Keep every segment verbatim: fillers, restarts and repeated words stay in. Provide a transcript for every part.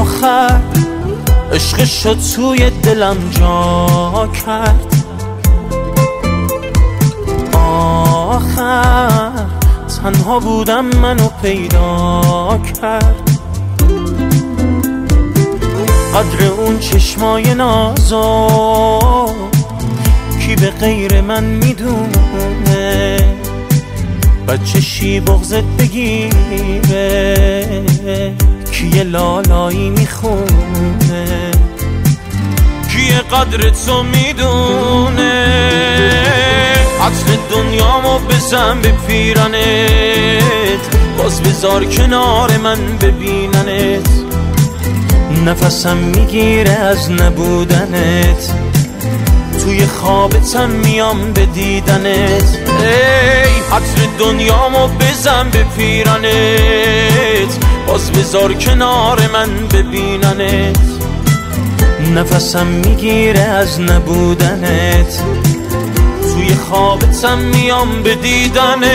آخر عشقشو توی دلم جا کرد. آخر تنها بودم منو پیدا کرد. قدر اون چشمای نازو کی به غیر من میدونه، بچه شی بغضت بگیره کی یه لالایی میخونه، کی قدر تو میدونه. عطر دنیامو بزن به پیرانت، باز بذار کنار من ببیننت. نفسم میگیره از نبودنت، توی خوابتم میام به دیدنت. ای عطر دنیامو بزن به پیرانت، باز بذار کنار من ببیننت. نفسم میگیره از نبودنت، توی خوابتم میام به دیدنت.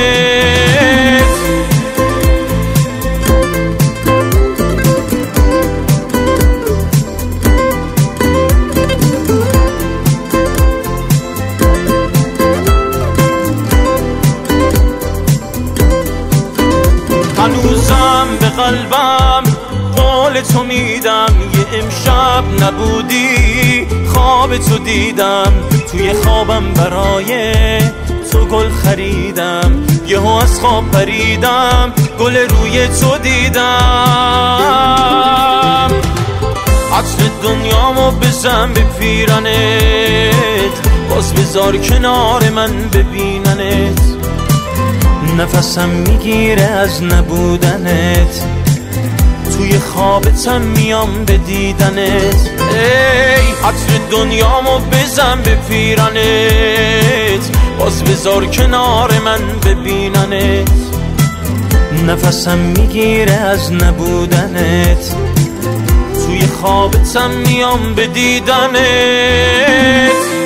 هنوزم به قلبم قول تو میدم، یه امشب نبودی خواب تو دیدم. توی خوابم برای تو گل خریدم، یهو از خواب پریدم گل روی تو دیدم. عطر دنیامو بزن به پیرانت، باز بذار کنار من ببیننت. نفسم میگیره از نبودنت، توی خوابتم میام به دیدنت. ای عطر دنیامو بزن به پیرانت، باز بذار کنار من ببیننت. نفسم میگیره از نبودنت، توی خوابتم میام به دیدنت.